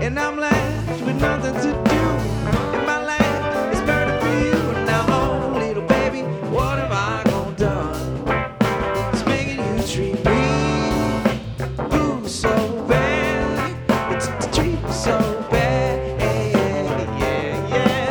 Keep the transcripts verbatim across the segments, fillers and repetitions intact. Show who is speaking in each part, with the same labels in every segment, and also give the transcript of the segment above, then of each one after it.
Speaker 1: and I'm left with nothing to do. And my life is burning for you. Now, oh, little baby, what have I gone done? It's making you treat me, ooh, so bad. It's to treat me so bad, yeah,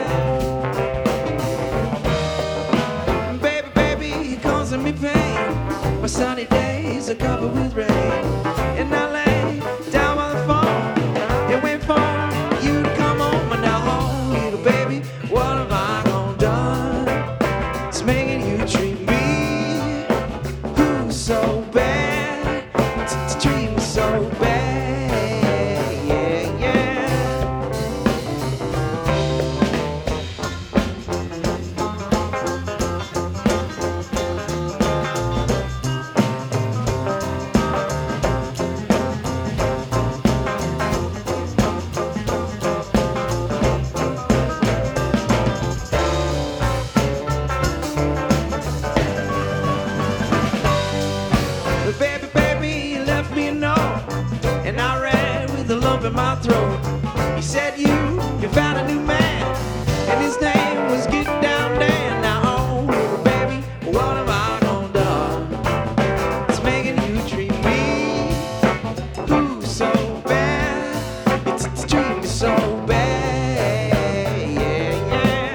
Speaker 1: yeah. Baby, baby, you're causing me pain. My sunny days are covered with rain, and I lay down by the phone and wait for you to come home. And now, oh, little baby, what have I gone done? It's making you treat me, ooh, so bad. It's to treat me so bad, yeah, yeah. But baby, baby, you left me a note, and I read with a lump in my throat. He said you, you found a new man, and his name was Get Down Dan. Now, oh, little baby, what have I gone done? It's making you treat me, ooh, so bad. It's, it's treating me so bad, yeah, yeah.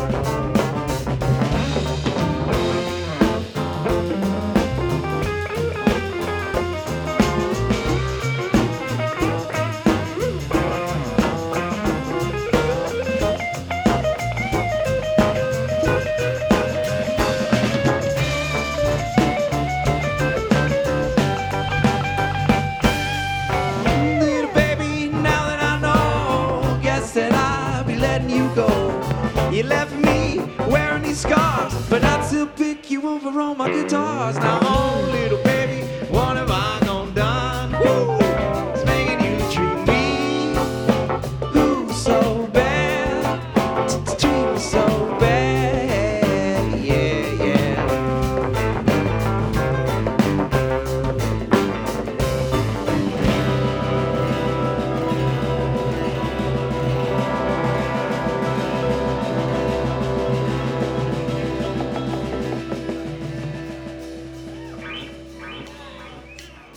Speaker 1: Little baby, now that I know, guess that I'll be letting you go. You left me wearing these scars, but I'd still pick you over all my guitars. Now, oh, little